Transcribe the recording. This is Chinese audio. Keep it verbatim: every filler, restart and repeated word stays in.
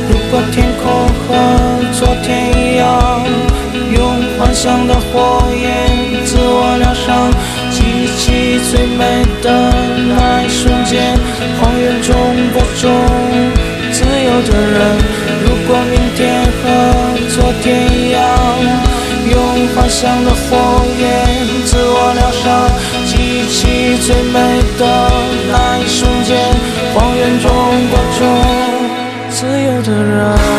如果天空和昨天一样，用幻想的火焰自我疗伤，记起最美的那一瞬间，荒原中播种自由的人。如果明天和昨天一样，用幻想的火焰自我疗伤，记起最美的那一瞬间，荒原中播种自由的人。